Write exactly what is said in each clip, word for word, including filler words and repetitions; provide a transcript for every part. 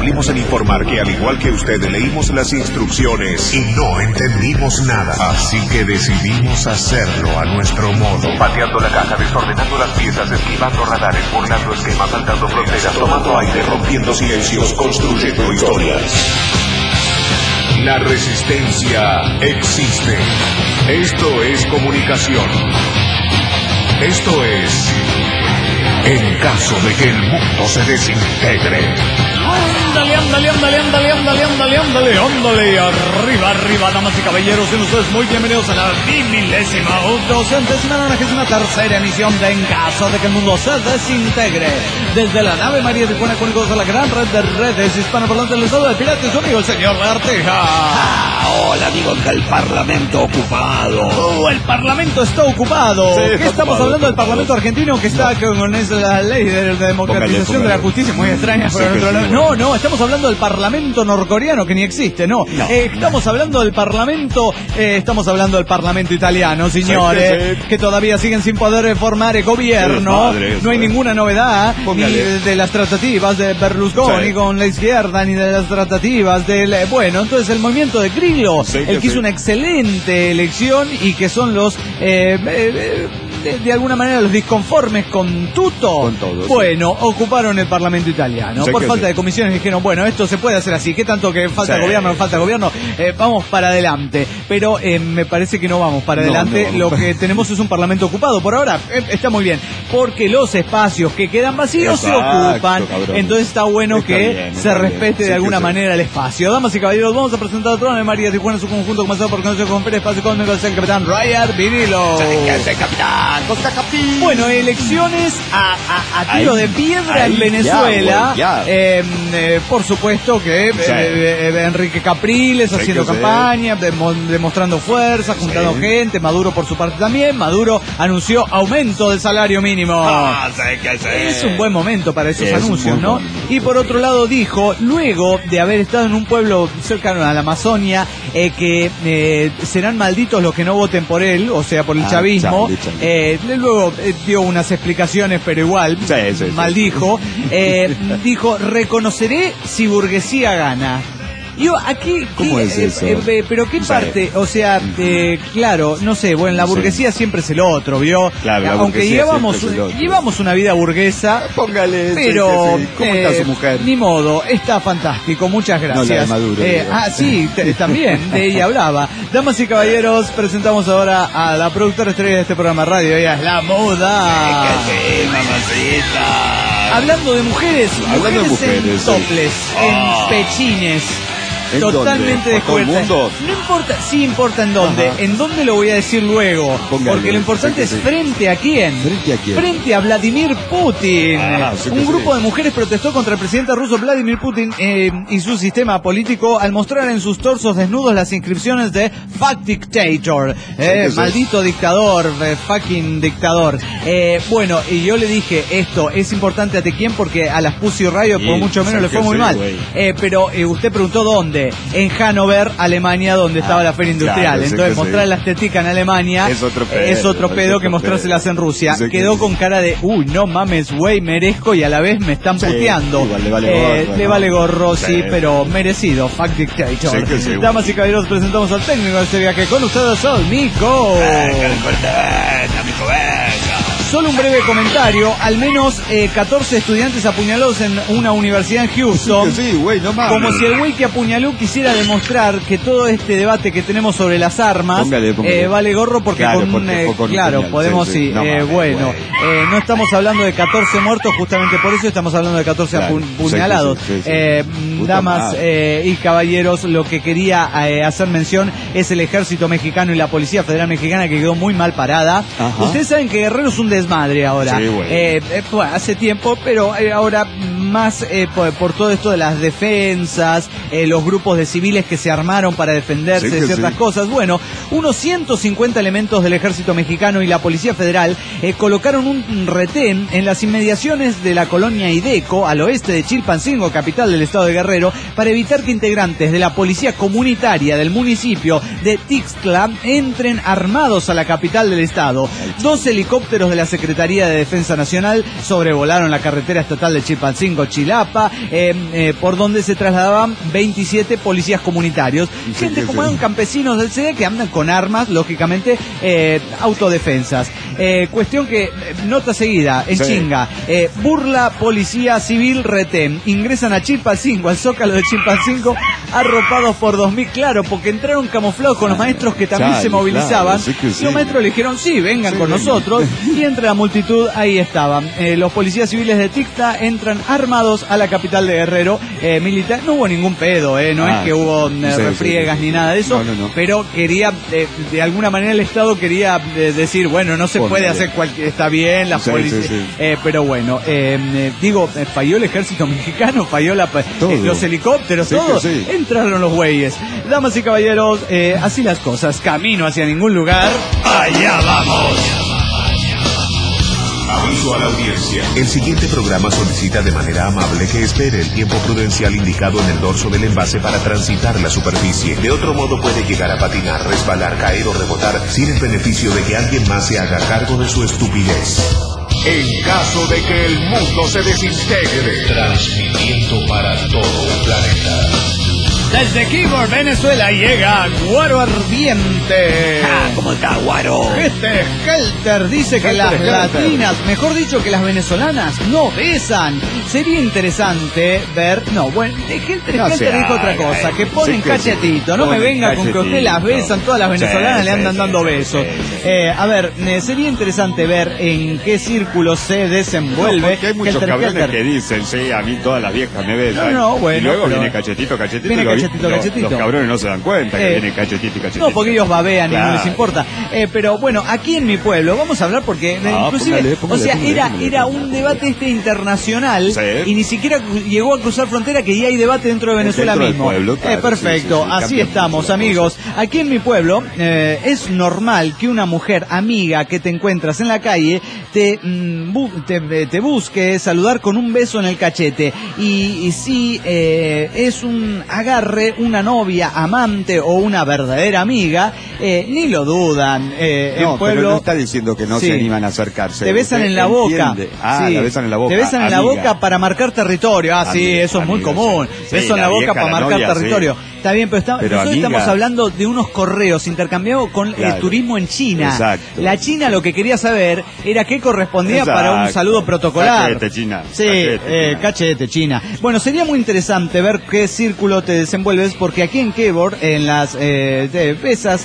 cumplimos en informar que, al igual que usted, leímos las instrucciones y no entendimos nada. Así que decidimos hacerlo a nuestro modo. Pateando la caja, desordenando las piezas, esquivando radares, burlando esquemas, saltando fronteras, tomando aire, rompiendo silencios, construyendo historias. La resistencia existe. Esto es comunicación. Esto es... en caso de que el mundo se desintegre. Ándale, ándale, ándale, ándale, ándale, ándale, ándale, ándale, arriba, arriba, damas y caballeros, sean ustedes muy bienvenidos a la milésima, docentésima, nonagésima tercera emisión de En caso de que el mundo se desintegre. Desde la nave María de Juana Cónicos a la gran red de redes hispanoparlantes del estado de Pirates, su amigo el señor Arteja. Ah, hola, amigo, que el Parlamento ocupado. Oh, el Parlamento está ocupado. Sí, ¿Qué está estamos ocupado, hablando del ocupado. Parlamento argentino que está no. con esa ley de democratización Póngale, póngale. de la justicia? Muy extraña, Sí, pero que no, sí, no, no, estamos hablando del Parlamento norcoreano que ni existe, no. No. Eh, estamos hablando del Parlamento, eh, estamos hablando del Parlamento italiano, señores, Sí, sí. que todavía siguen sin poder formar el gobierno. Sí, padre, no hay eso, ninguna novedad, Póngale. ni de, de las tratativas de Berlusconi Sí. con la izquierda, ni de las tratativas del... eh, Bueno, entonces el movimiento de Grillo, Sí, el que que hizo sí. una excelente elección y que son los... eh, eh, eh, de, de alguna manera los disconformes con Tutto, Con todo, sí. bueno, ocuparon el Parlamento italiano. Sí, Por que falta sí. de comisiones dijeron, bueno, esto se puede hacer así. ¿Qué tanto que falta Sí. gobierno, falta gobierno? Eh, vamos para adelante. Pero eh, me parece que no vamos para No, adelante. no. Lo que tenemos es un Parlamento ocupado. Por ahora eh, está muy bien. Porque los espacios que quedan vacíos se Exacto, ocupan. cabrón. Entonces está bueno Está que bien, se está respete bien. Sí, de que alguna sí. manera el espacio. Damas y caballeros, vamos a presentar otro de María Tijuana en su conjunto comenzado por conocer con Pérez Espacio Cósmico, el capitán Ryan Vinilo. ¡Ese capitán! ¡Costa capitán! Bueno, elecciones a, a, a tiro Ahí, de piedra ahí, en Venezuela. ya, güey, ya. Eh, eh, por supuesto que Sí. eh, eh, Enrique Capriles Sí, haciendo que sí. campaña, demo- demostrando fuerza, juntando Sí. gente. Maduro por su parte también. Maduro anunció aumento del salario mínimo. Ah, sé que sé. Es un buen momento para esos Es un anuncios, buen ¿no? momento, Y por sí. otro lado dijo, luego de haber estado en un pueblo cercano a la Amazonia, eh, que eh, serán malditos los que no voten por él, o sea, por el Ah, chavismo. chale, chale. Eh, luego eh, dio unas explicaciones, pero igual, Sí, sí, sí. maldijo. Eh, dijo, reconoceré si burguesía gana. Yo aquí, ¿Cómo ¿qué- es eh, eso? eh, eh, pero qué Sí. parte, o sea, eh, claro, no sé, bueno, la Sí. burguesía siempre es el otro, ¿vio? Claro, la Aunque burguesía llevamos, siempre es el otro. llevamos una vida burguesa, Póngale. pero sí, sí, sí. ¿Cómo eh, está su mujer? ni modo, está fantástico, muchas gracias. No, la de Maduro, Eh, digo. ah, sí, t- también, de ella hablaba. Damas y caballeros, presentamos ahora a la productora estrella de este programa de radio, ella es la moda. Que sí, mamacita. Hablando de mujeres, Hablando de mujeres, en mujeres, sí. toples, Ah. en pechines. ¿En Totalmente dónde? ¿Por todo el descubiertas. mundo? No importa, sí importa en dónde. Ajá. En dónde lo voy a decir luego. Póngale, Porque lo importante sí que es sí. frente a quién. ¿Frente a quién? Frente a Vladimir Putin. Ah, sí que Un grupo sí. de mujeres protestó contra el presidente ruso Vladimir Putin eh, y su sistema político al mostrar en sus torsos desnudos las inscripciones de Fuck Dictator. Eh, que sí. maldito dictador, eh, fucking dictador. Eh, bueno, y yo le dije, esto es importante a quién porque a las Pussy Riot por Sí, mucho menos sí le fue que muy sí, mal. güey. Eh, pero eh, usted preguntó dónde. En Hannover, Alemania, donde estaba Ah, la feria industrial. claro, sí Entonces que sí. mostrar la estética en Alemania Es otro pedo, es otro es pedo otro que mostrárselas pedo. en Rusia. Sí que Quedó sí. con cara de, uy, no mames, güey, merezco y a la vez me están Sí, puteando. igual le vale Eh, gorro, le ¿no? vale gorro, sí, Sí. pero merecido. Fuck Dictator. Sí que sí, Damas y caballeros, presentamos al técnico de este viaje con ustedes, al Nico. Solo un breve comentario, al menos eh, catorce estudiantes apuñalados en una universidad en Houston. Sí, güey, no mames. Como si el güey que apuñaló quisiera demostrar que todo este debate que tenemos sobre las armas Póngale, póngale. eh, vale gorro porque Claro, con, porque eh, fue con un claro, puñal, podemos sí, sí, sí. No eh, mames, bueno, güey. eh, no estamos hablando de catorce muertos justamente por eso estamos hablando de catorce Claro, apu- sí, puñalados. sí, sí, sí. Eh, Puta damas madre. eh, y caballeros, lo que quería eh, hacer mención es el ejército mexicano y la policía federal mexicana que quedó muy mal parada. Ajá. Ustedes saben que Guerrero es un desmadre ahora. Sí, güey. Eh, eh, bueno, hace tiempo, pero eh, ahora más eh, por, por todo esto de las defensas, eh, los grupos de civiles que se armaron para defenderse Sí, de que ciertas sí. cosas. Bueno, unos ciento cincuenta elementos del ejército mexicano y la policía federal eh, colocaron un retén en las inmediaciones de la colonia Ideco, al oeste de Chilpancingo, capital del estado de Guerrero, para evitar que integrantes de la policía comunitaria del municipio de Tixtla entren armados a la capital del estado. Dos helicópteros de la Secretaría de Defensa Nacional sobrevolaron la carretera estatal de Chilpancingo cinco Chilapa, eh, eh, por donde se trasladaban veintisiete policías comunitarios. Sí, Gente sí, como sí. eran campesinos del C D que andan con armas, lógicamente, eh, autodefensas. Eh, cuestión que, eh, nota seguida, en Sí. chinga, eh, burla policía civil retén. Ingresan a Chilpancingo, al Zócalo de Chilpancingo, arropados por dos mil, claro, porque entraron camuflados con los maestros que también Chale, se movilizaban. claro, sí que sí. Y los maestros le dijeron, sí, vengan Sí, con vengan. nosotros. Y entre la multitud, ahí estaban. Eh, los policías civiles de Ticta entran armados a la capital de Guerrero. Eh, militar, no hubo ningún pedo, eh, no Ah, es que hubo eh, sí, refriegas sí, sí. ni nada de eso. No, no, no. Pero quería, eh, de alguna manera el Estado quería eh, decir, bueno, no se Por puede medio. hacer cualquier, está bien, la Sí, policía. sí, sí. Eh, pero bueno, eh, eh, digo, eh, falló el ejército mexicano, falló la, Todo. eh, los helicópteros, Sí que todos. sí. Entraron los güeyes. Damas y caballeros, eh, así las cosas, camino hacia ningún lugar. Allá vamos. Aviso a la audiencia. El siguiente programa solicita de manera amable que espere el tiempo prudencial indicado en el dorso del envase para transitar la superficie. De otro modo puede llegar a patinar, resbalar, caer o rebotar sin el beneficio de que alguien más se haga cargo de su estupidez. En caso de que el mundo se desintegre. Transmitiendo para todo el planeta. Desde Keyboard, Venezuela, llega Guaro Ardiente. Ah, ¿cómo está, Guaro? Este Helter dice que Helter, las Helter. latinas, mejor dicho que las venezolanas, no besan. Sería interesante ver, no, bueno, Helter, No Helter se dijo otra haga, cosa, eh. que ponen Sí que cachetito, no me ponen venga con que usted las cachetito. besan, todas las venezolanas Sí, le andan sí, dando sí, besos. sí, sí. Eh, a ver, eh, sería interesante ver en qué círculo se desenvuelve. No, porque hay muchos Helter, cabrones Helter. que dicen, sí, a mí todas las viejas me besan. No, no, bueno, y luego pero- viene cachetito, cachetito. Viene y lo- cachetito, lo- cachetito. Los cabrones no se dan cuenta que Eh, viene cachetito y cachetito. No, porque ellos babean y no Claro. les importa. Eh, pero bueno, aquí en mi pueblo, vamos a hablar porque eh, Ah, inclusive, póngale, póngale, o sea, póngale, era, póngale, era póngale. un debate este internacional Sí. y ni siquiera cru- llegó a cruzar frontera, que ya hay debate dentro de Venezuela Dentro del mismo. pueblo, claro, eh, perfecto, sí, sí, sí, así cambia estamos, mucho la amigos. Aquí en mi pueblo eh, es normal que una mujer amiga que te encuentras en la calle te, mm, bu- te, te busque saludar con un beso en el cachete. Y, y si eh, es un agarre, una novia, amante o una verdadera amiga, eh, ni lo dudan. Eh, No, el pueblo pero no está diciendo que no Sí. se animan a acercarse. te besan Usted en la boca. entiende. Ah, Sí. la besan en la boca. Te besan en la amiga. boca para marcar territorio. Ah, sí, Amiga, eso es muy amiga, común. sí. Beso Sí, en la la boca vieja, para la marcar novia, territorio. sí. Está bien, pero, está- Pero, nosotros amiga- estamos hablando de unos correos intercambiados con Claro. el turismo en China. Exacto. La China lo que quería saber era qué correspondía Exacto. para un saludo protocolar. Cachete, China. Sí, Cachete, eh, China. cachete, China. Bueno, sería muy interesante ver qué círculo te desenvuelves, porque aquí en Keyboard, en las eh, de pesas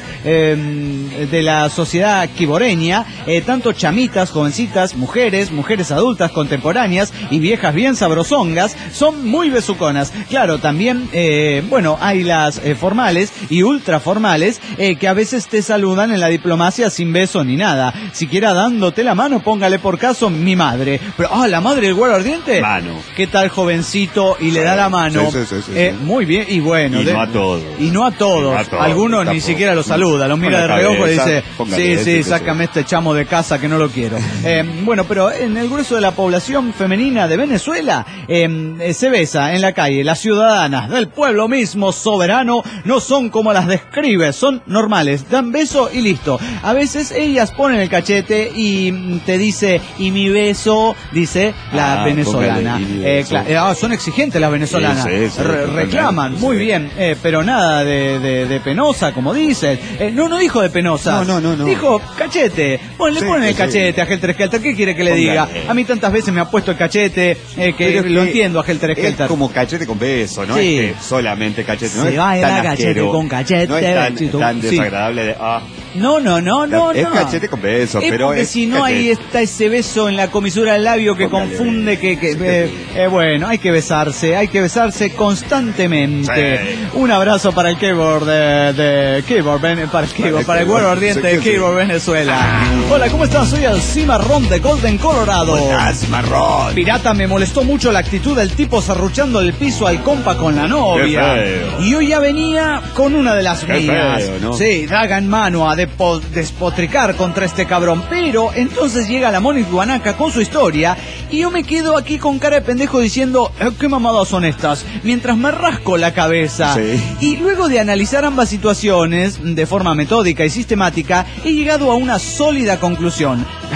eh, de la sociedad quiboreña, eh, tanto chamitas, jovencitas, mujeres, mujeres adultas contemporáneas y viejas bien sabrosongas son muy besuconas. Claro, también, eh, bueno, hay las eh, formales y ultraformales eh, que a veces te saludan en la diplomacia sin beso ni nada. Siquiera dándote la mano, póngale por caso mi madre. Pero, ah, la madre del Guaro Ardiente. Mano. ¿Qué tal, jovencito? Y le Sí, da la mano. sí, sí, sí, sí, Eh, sí. Muy bien, y bueno. Y de- no a todos. Y no a todos. Y no a todos, Algunos ni tampoco. siquiera los saluda, los Con mira de la reojo y cabeza, dice, póngale sí, ese sí, que sácame este chamo de casa que no lo quiero. Eh, bueno, pero en el grueso de la población femenina de Venezuela eh, eh, se besa en la calle. Las ciudadanas del pueblo mismo soberano no son como las describe, son normales, dan beso y listo. A veces ellas ponen el cachete y mm, te dice, y mi beso, dice la Ah, venezolana. póngale, y mi Eh, beso. cla- eh, ah, son exigentes las venezolanas. Sí, sí, sí, Re- totalmente, reclaman, muy sí. bien, eh, pero nada de, de, de penosa, como dicen. Eh, no, no dijo de penosa. No, no, no, no. Dijo cachete. Bueno, le Sí, ponen el sí. cachete a Helter Skelter. ¿Qué quiere que le diga? Póngale. A mí tantas veces me ha puesto el cachete eh, que Pero es lo que entiendo a Helter Es Skelter. como cachete con beso, no Sí. es que solamente cachete. No Se es baila tan cachete asqueroso, con cachete, No es tan, besito. tan Sí. desagradable de... Ah, No, no, no, no, Es no. cachete con beso, Es pero porque es si no ahí cachete. está ese beso en la comisura del labio que Póngale. confunde que, que Sí, eh, sí. eh, bueno, hay que besarse, hay que besarse constantemente. Sí. Un abrazo para el keyboard de, de keyboard, ven- para el keyboard, el para el keyboard. Guaro Ardiente Sí, de sí, sí. Keyboard Venezuela. Hola, ¿cómo están? Soy el Cimarrón de Golden, Colorado. Estás marrón. Pirata, me molestó mucho la actitud del tipo serruchando el piso al compa con la novia. Qué feo. Y hoy ya venía con una de las Qué mías. feo, ¿no? Sí, daga en mano a depo- despotricar contra este cabrón. Pero entonces llega la Mónica Guanaca con su historia y yo me quedo aquí con cara de pendejo diciendo, "Eh, ¿qué mamadas son estas?" Mientras me rasco la cabeza. Sí. Y luego de analizar ambas situaciones de forma metódica y sistemática, he llegado a una sólida conclusión. La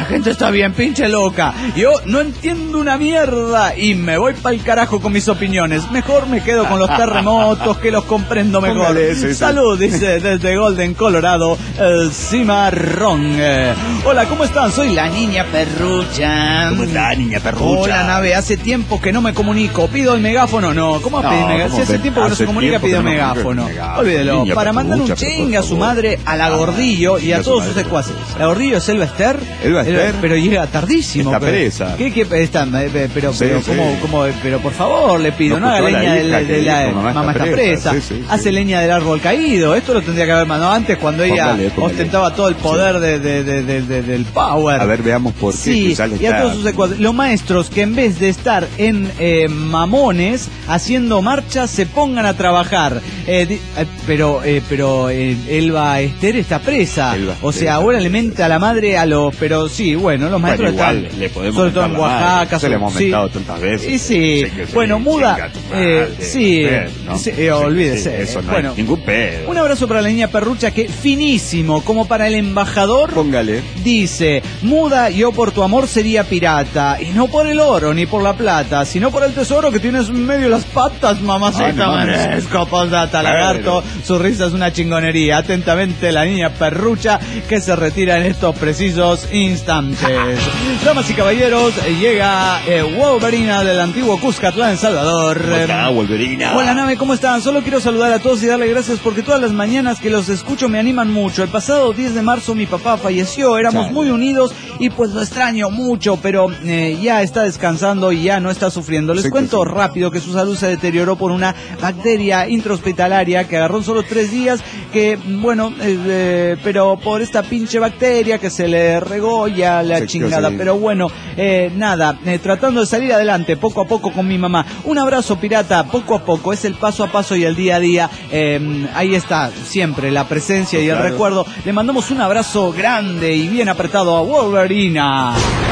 gente está bien pinche loca. Yo no entiendo una mierda y me voy pa'l carajo con mis opiniones. Mejor me quedo con los terremotos que los comprendo mejor. Póngale, sí, sí. Salud, dice desde Golden, Colorado, el Cimarrón. Eh, hola, ¿cómo están? Soy la niña perrucha. ¿Cómo está, niña perrucha? Hola, nave, hace tiempo que no me comunico. ¿Pido el megáfono? No, ¿cómo No, pido el megáfono? ¿cómo Si hace pe- tiempo que no hace se comunica, tiempo pido el que no megáfono. comunica el megáfono. Olvídelo. Niña Para mandar un perrucha, pero chingue a por su favor. madre, a la Ah, Gordillo y a a su todos sus madre, secuaces. por favor. La Gordillo es Elba Ester. Elba Ester. Pero llega tardísimo. Está pero- presa. ¿Qué, qué está? eh, eh, Pero, Sí, pero, sí. ¿cómo, cómo, pero por favor, le pido, No no, haga escuchó a la leña de, hija de que la dijo, mamá mamá está está presa. presa. Sí, sí, Hace sí. leña del árbol caído. Esto lo tendría que haber mandado antes cuando ella Póngale, póngale. ostentaba todo el poder de, de, de, de- de- del power. A ver, veamos por qué. Sí, quizás le y a está- todos sus secuaces. Los maestros que en vez de estar en eh, mamones haciendo marchas se pongan a trabajar. Eh, di- eh, pero eh, pero eh, Elba Ester está presa. Elba o Ester sea, está ahora presa. le mente a la madre a los... Pero sí, bueno, los maestros Bueno, igual están... le podemos sobre todo en mentar la madre. Oaxaca. Se le hemos sí. mentado tantas veces. Y sí, Sí que sí, bueno, muda... chinga tu eh, madre, sí, usted, ¿no? sí, eh, Sí, olvídese. sí, eso no bueno, hay ningún pedo. un abrazo para la niña perrucha que finísimo, como para el embajador... Póngale. Dice, muda, yo por tu amor sería pirata, y no por el oro ni por la plata, sino por el tesoro que tienes en medio de las patas, mamacita. Ay, no mames. Merezco, postdata, lagarto, su risa es una chingonería. Atentamente, la niña perrucha que se retira en estos precisos instantes. Damas y caballeros, llega eh, Wolverina del antiguo Cuscatlán, en Salvador. ¿Cómo está, Wolverina? Hola, nave, ¿cómo están? Solo quiero saludar a todos y darle gracias porque todas las mañanas que los escucho me animan mucho. El pasado diez de marzo mi papá falleció, éramos Chale. muy unidos y pues lo extraño mucho, pero eh, ya está descansando y ya no está sufriendo. Les Sí que cuento sí. rápido que su salud se deterioró por una bacteria intrahospitalaria que agarró en solo tres días, que bueno, eh, eh, pero por esta pinche bacteria que se le regó ya la Sí que chingada, sí. pero bueno, eh, nada, eh, tratando de salir adelante poco a poco con mi mamá. Un abrazo, pirata, poco a poco, es el paso a paso y el día a día. Eh, ahí está, siempre la presencia y el Claro. recuerdo. Le mandamos un abrazo grande y bien apretado a Wolverina.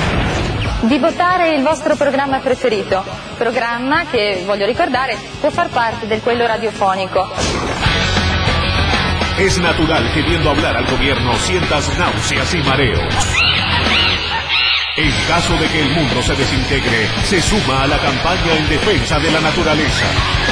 Di votare il vostro programma preferito, programma che, voglio ricordare, può far parte del quello radiofonico. Es natural que viendo hablar al gobierno sientas náuseas y mareos. En caso de que el mundo se desintegre, se suma a la campaña en defensa de la naturaleza.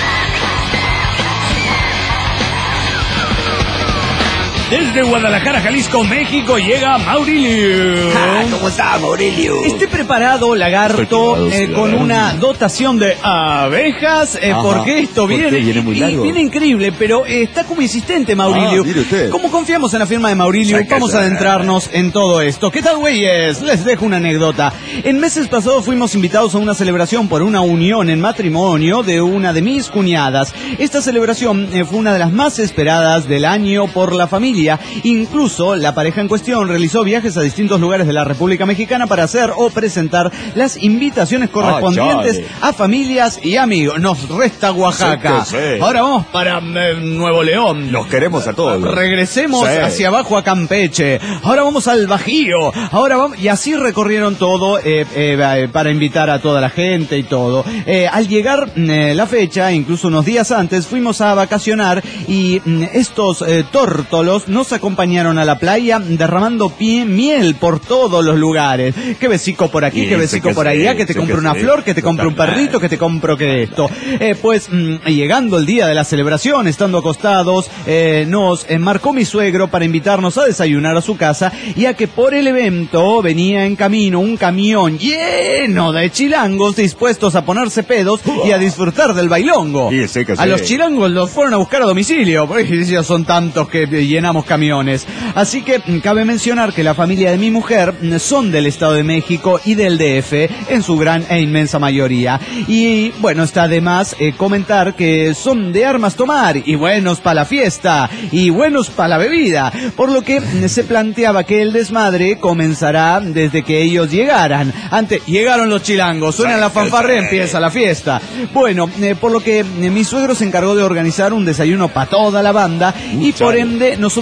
Desde Guadalajara, Jalisco, México, llega Maurilio. Ah, ¿Cómo está, Mauricio? Esté preparado, lagarto, Estoy preparado, eh, sí, con lagarto. una dotación de abejas, eh, Ajá. porque esto ¿Por qué? viene, ¿Viene muy y- largo? viene increíble, pero eh, está como insistente Maurilio. Ah, mire usted. Como confiamos en la firma de Maurilio, Sí que vamos sí. a adentrarnos en todo esto. ¿Qué tal, güeyes? Les dejo una anécdota. En meses pasados fuimos invitados a una celebración por una unión en matrimonio de una de mis cuñadas. Esta celebración eh, fue una de las más esperadas del año por la familia. Incluso la pareja en cuestión realizó viajes a distintos lugares de la República Mexicana para hacer o presentar las invitaciones correspondientes chale. a familias y amigos. Nos resta Oaxaca. Sí que sí. Ahora vamos para eh, Nuevo León. Los queremos a todos. Regresemos Sí. hacia abajo a Campeche. Ahora vamos al Bajío. Ahora vamos y así recorrieron todo eh, eh, para invitar a toda la gente y todo. Eh, al llegar eh, la fecha, incluso unos días antes, fuimos a vacacionar y mm, estos eh, tórtolos nos acompañaron a la playa derramando pie, miel por todos los lugares. Qué besico por aquí, Sí, qué sí besico que por sí, allá, que te sí compro que una sí. flor, que te compro un Total. perrito, que te compro que esto. Eh, pues mm, llegando el día de la celebración, estando acostados, eh, nos eh, marcó mi suegro para invitarnos a desayunar a su casa, ya que por el evento venía en camino un camión lleno de chilangos dispuestos a ponerse pedos y a disfrutar del bailongo. Sí, sí que A sí. los chilangos los fueron a buscar a domicilio, porque ellos son tantos que eh, llenamos camiones. Así que mm, cabe mencionar que la familia de mi mujer mm, son del Estado de México y del D F en su gran e inmensa mayoría. Y bueno, está de más eh, comentar que son de armas tomar y buenos para la fiesta y buenos para la bebida, por lo que mm, se planteaba que el desmadre comenzará desde que ellos llegaran. Antes llegaron los chilangos, suena la fanfarria, empieza la fiesta. Bueno, eh, por lo que eh, mi suegro se encargó de organizar un desayuno para toda la banda y por chale. ende nosotros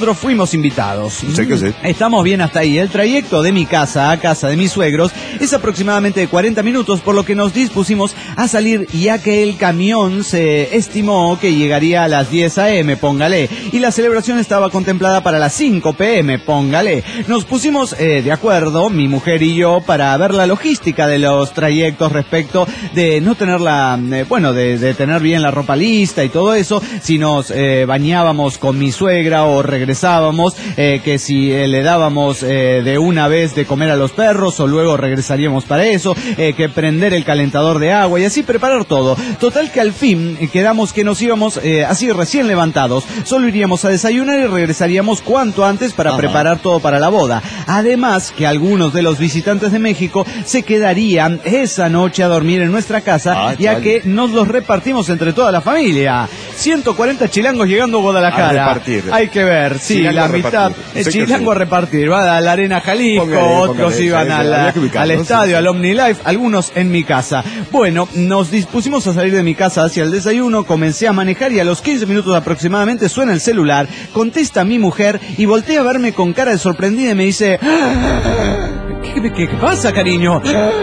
nosotros fuimos invitados. Sí que sí. Estamos bien hasta ahí. El trayecto de mi casa a casa de mis suegros es aproximadamente de cuarenta minutos, por lo que nos dispusimos a salir, ya que el camión se estimó que llegaría a las diez a eme, póngale, y la celebración estaba contemplada para las cinco pe eme, póngale. Nos pusimos eh, de acuerdo, mi mujer y yo, para ver la logística de los trayectos respecto de no tener la, eh, bueno, de, de tener bien la ropa lista y todo eso, si nos eh, bañábamos con mi suegra o regresábamos, eh, que si eh, le dábamos eh, de una vez de comer a los perros o luego regresaríamos para eso, eh, que prender el calentador de agua y así preparar todo. Total que al fin eh, quedamos que nos íbamos eh, así recién levantados, solo iríamos a desayunar y regresaríamos cuanto antes para Ajá. preparar todo para la boda. Además que algunos de los visitantes de México se quedarían esa noche a dormir en nuestra casa, ah, ya vale. que nos los repartimos entre toda la familia. ciento cuarenta chilangos llegando a Guadalajara. A repartir. Hay que ver, sí, chilango la mitad. El chilango sí. a repartir, va a la Arena Jalisco, póngale, otros póngale, iban a la, al estadio, al OmniLife, algunos en mi casa. Bueno, nos dispusimos a salir de mi casa hacia el desayuno, comencé a manejar y a los quince minutos aproximadamente suena el celular, contesta mi mujer y voltea a verme con cara de sorprendida y me dice: ¿Qué, qué, qué pasa, cariño?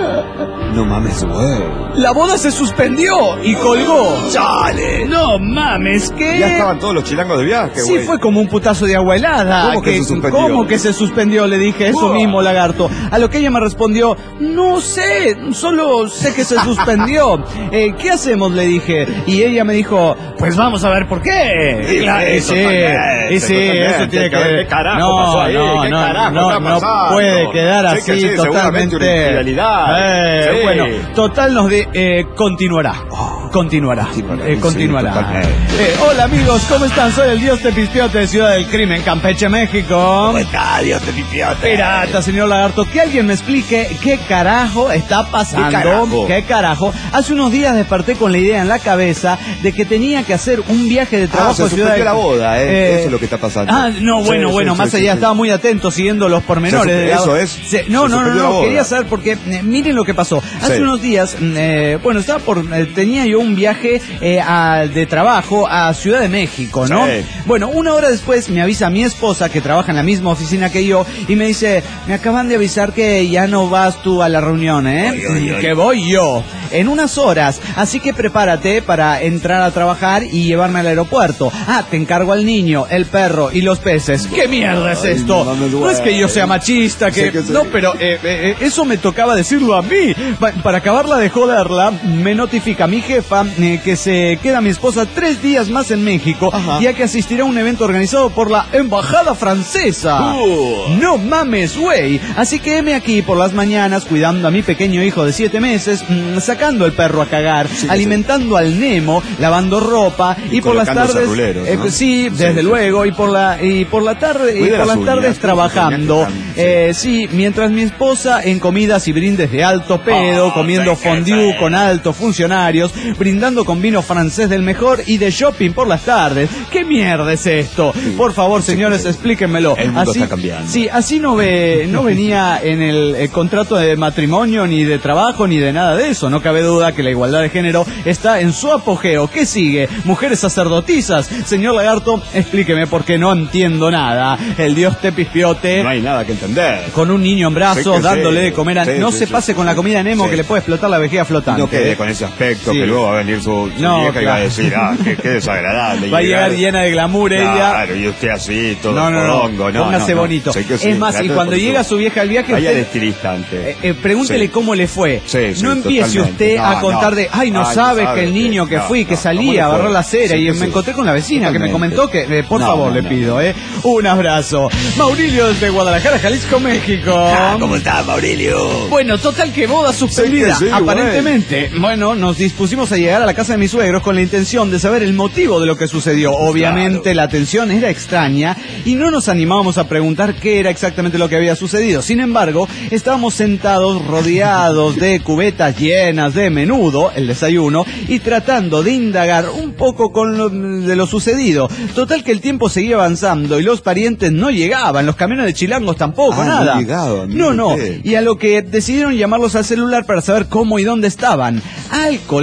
No mames, güey. La boda se suspendió y colgó. ¡Chale! No mames, ¿qué? Ya estaban todos los chilangos de viaje, güey. Sí, fue como un putazo de agua helada. ¿Cómo que, que se suspendió? ¿Cómo que se suspendió? Le dije, eso wow. mismo, lagarto. A lo que ella me respondió: no sé, solo sé que se suspendió. eh, ¿Qué hacemos? Le dije. Y ella me dijo: pues vamos a ver por qué. Sí, claro, eso, sí, y sí, eso tiene que ver. ¿Qué carajo no, pasó ahí? no, ¿Qué no, carajo no, está pasando? no puede quedar así, sí, sí, totalmente. Una infidelidad. Eh, sí. Bueno, total nos de, eh, continuará. Oh, continuará. Continuará. Eh, continuará. Sí, eh, hola amigos, ¿cómo están? Soy el Dios Tepistiote de Ciudad del Crimen, Campeche, México. ¿Cómo está, Dios Tepistiote? Pirata, señor Lagarto, que alguien me explique qué carajo está pasando. ¿Qué carajo? ¿Qué carajo? Hace unos días desperté con la idea en la cabeza de que tenía que hacer un viaje de trabajo ah, a Ciudad de la boda, eh. eh. Eso es lo que está pasando. Ah, no, bueno, sí, bueno, sí, más sí, allá, sí, estaba sí. muy atento siguiendo los pormenores. Se, de eso la... es. Se... No, se no, no, no, quería saber porque, eh, miren lo que pasó. Hace sí. unos días, eh, bueno, estaba por, eh, tenía yo un viaje eh, a, de trabajo a Ciudad de México, ¿no? Sí. Bueno, una hora después me avisa mi esposa, que trabaja en la misma oficina que yo, y me dice: me acaban de avisar que ya no vas tú a la reunión, ¿eh? Oy, oy, oy. Que voy yo. En unas horas, así que prepárate para entrar a trabajar y llevarme al aeropuerto. Ah, te encargo al niño, el perro y los peces. ¿Qué mierda es esto? Ay, no, no, no es que yo sea machista, que... Sí, que sí. No, pero eh, eh, eso me tocaba decirlo a mí. Pa para acabarla de joderla, me notifica mi jefa eh, que se queda mi esposa tres días más en México, Ajá. ya que asistirá a un evento organizado por la Embajada Francesa. Uh. No mames, güey. Así que heme aquí por las mañanas cuidando a mi pequeño hijo de siete meses, mmm, sacando el perro a cagar, sí, alimentando sí. al Nemo, lavando ropa y, y por las tardes ruleros, ¿no? eh, sí, desde sí, luego sí. y por la y por la tarde y por las uñas, tardes trabajando. Eh, sí, mientras mi esposa en comidas y brindes de alto pedo, oh, comiendo fondue con altos funcionarios, brindando con vino francés del mejor y de shopping por las tardes. ¿Qué mierda es esto? Sí. Por favor, señores, sí, explíquenmelo. El mundo así, está cambiando. Sí, así no ve, no venía en el, el contrato de matrimonio, ni de trabajo, ni de nada de eso. No cabe duda que la igualdad de género está en su apogeo. ¿Qué sigue? Mujeres sacerdotisas. Señor Lagarto, explíqueme porque no entiendo nada. El Dios Tepistiote. No hay nada que entender. Con un niño en brazos, sí dándole sí. de comer a... Sí, no sí, se sí, pase sí, con sí, la comida Nemo sí. que le puede explotar la vejiga flotante. No quede con ese aspecto, sí. que luego va a venir su, su no, vieja claro. y va a decir: ah, qué, qué desagradable. Va a llegar llena de glamour ella. Claro, y usted así, todo no, no, porongo. No, póngase no, no. bonito. Sí, sí, es más, y cuando llega su vieja al viaje... Vaya usted, de estilista antes. Eh, eh, pregúntele sí. cómo le fue. Sí, sí, no empiece totalmente. usted no, a contar no. de, ay, no ay, sabe no que el niño que, que fui, no, que no, salía a barrer la acera sí, y sí. me encontré con la vecina totalmente. que me comentó que, eh, por no, favor, no, le no. pido, ¿eh? Un abrazo. Maurilio desde Guadalajara, Jalisco, México. Ah, ¿cómo está, Maurilio? Bueno, total que boda suspendida, sí que sí, aparentemente. Güey. Bueno, nos dispusimos a llegar a la casa de mis suegros con la intención de saber el motivo de lo que sucedió. Obviamente claro. la atención era extraña y no nos animábamos a preguntar qué era exactamente lo que había sucedido. Sin embargo, estábamos sentados rodeados de cubetas llenas de menudo, el desayuno, y tratando de indagar un poco con lo, de lo sucedido. Total que el tiempo seguía avanzando y los parientes no llegaban, los camiones de chilangos tampoco, ah, nada. No llegaban. No, no. ¿Qué? Y a lo que decidieron llamarlos al celular para saber cómo y dónde estaban. Al colgar mi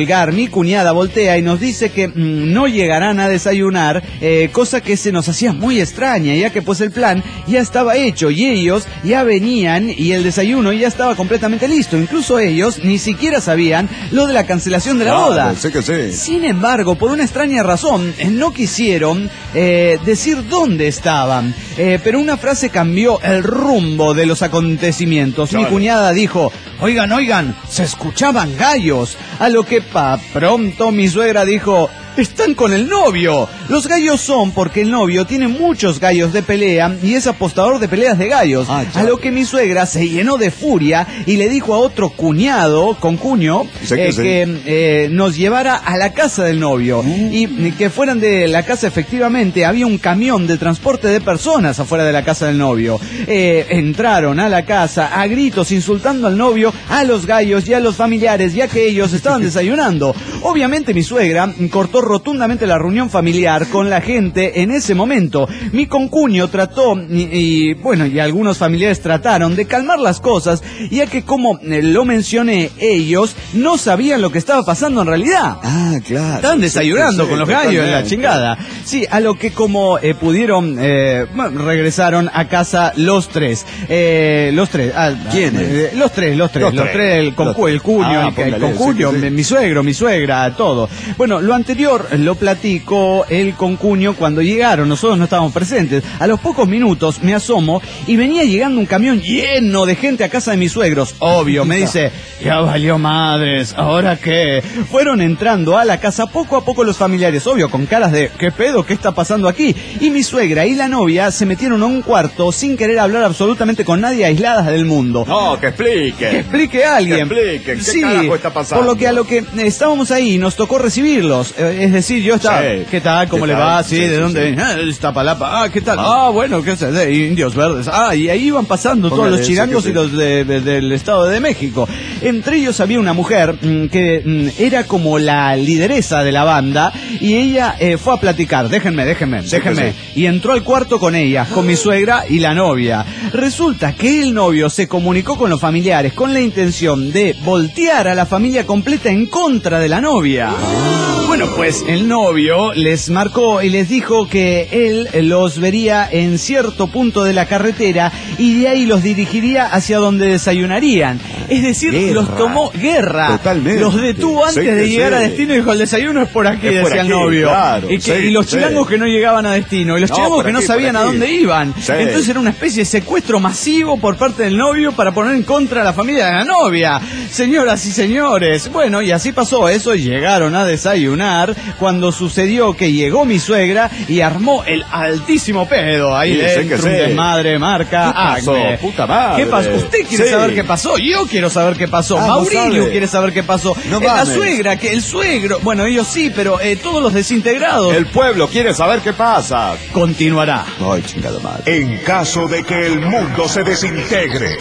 mi cuñada voltea y nos dice que mmm, no llegarán a desayunar, eh, cosa que se nos hacía muy extraña, ya que pues el plan ya estaba hecho y ellos ya venían y el desayuno ya estaba completamente listo. Incluso ellos ni siquiera sabían lo de la cancelación de la Claro, boda. sé que sí. Sin embargo, por una extraña razón, eh, no quisieron eh, decir dónde estaban. Eh, pero una frase cambió el rumbo de los acontecimientos. Claro. Mi cuñada dijo: oigan, oigan, se escuchaban gallos. A lo que pa pronto mi suegra dijo: están con el novio. Los gallos son porque el novio tiene muchos gallos de pelea y es apostador de peleas de gallos. Ah, a lo que mi suegra se llenó de furia y le dijo a otro cuñado, con cuño, Sé que eh, sí. que eh, nos llevara a la casa del novio. Mm. Y que fueran de la casa. Efectivamente, había un camión de transporte de personas afuera de la casa del novio. Eh, entraron a la casa a gritos insultando al novio, a los gallos y a los familiares, ya que ellos estaban desayunando. Obviamente mi suegra cortó rotundamente la reunión familiar con la gente en ese momento. Mi concuño trató, y, y bueno, y algunos familiares trataron de calmar las cosas, ya que como eh, lo mencioné, ellos no sabían lo que estaba pasando en realidad. Ah, claro. Estaban desayunando Sí, con los totalmente. gallos en la chingada. Sí, a lo que como eh, pudieron, eh, bueno, regresaron a casa los tres. Eh, los tres. Ah, ¿Quiénes? eh, los tres, los tres. Los Los, tres. tres, el, concu Los- el cuño, Ah, el, póngale, el concuño, sí, sí, sí. mi suegro, mi suegra, todo. Bueno, lo anterior lo platicó el concuño cuando llegaron. Nosotros no estábamos presentes. A los pocos minutos me asomo y venía llegando un camión lleno de gente a casa de mis suegros. Obvio, me dice: ya valió madres, ¿ahora qué? Fueron entrando a la casa poco a poco los familiares, obvio, con caras de ¿qué pedo? ¿Qué está pasando aquí? Y mi suegra y la novia se metieron a un cuarto sin querer hablar absolutamente con nadie, aisladas del mundo. No, que explique. Que explique a alguien. Que explique, ¿qué Sí, carajo está pasando? por lo que a lo que estábamos ahí nos tocó recibirlos. Eh, es decir, yo estaba, Sí. ¿qué tal? ¿Cómo ¿Qué le tal? va? Sí, Sí, ¿de sí, dónde sí. viene? Ah, Iztapalapa. Ah, ¿qué tal? Ah, bueno, ¿qué sé? De Indios Verdes. Ah, y ahí iban pasando todos Póngale los ese chilangos que y sí. los de, de- del Estado de México. Entre ellos había una mujer mm, que mm, era como la lideresa de la banda y ella eh, fue a platicar. Déjenme, déjenme, Sí, déjenme. que Y entró al cuarto con ella, con mi suegra y la novia. Resulta que el novio se comunicó con los familiares con la intención de voltear a la familia completa en contra de la novia. Bueno, pues el novio les marcó y les dijo que él los vería en cierto punto de la carretera y de ahí los dirigiría hacia donde desayunarían. Es decir, Guerra. los tomó guerra. Totalmente. Los detuvo antes Sí que de llegar sí. a destino y dijo: el desayuno es por aquí, Es por decía el aquí, novio. claro, y, que, sí, y los sí. chilangos que no llegaban a destino, y los No, chilangos por que no aquí, por sabían a aquí. dónde iban. Sí. Entonces era una especie de secuestro masivo por parte del novio para poner en contra a la familia de la novia. Señoras y señores, bueno, y así pasó eso, y llegaron a desayunar cuando sucedió que llegó mi suegra y armó el altísimo pedo. Ahí Sí, sé dentro, que un sí. desmadre, marca. ¿Qué pasó? Acme. Puta madre. ¿Qué pasó? ¿Usted quiere Sí. saber qué pasó? Yo quiero saber qué pasó. Ah, ¿no Maurilio sabe? quiere saber qué pasó. No Eh, la mames. suegra, que el suegro, bueno, ellos sí, pero eh, todos los desintegrados. El pueblo quiere saber qué pasa. Continuará. Ay, chingada madre. En caso de que el mundo se desintegre.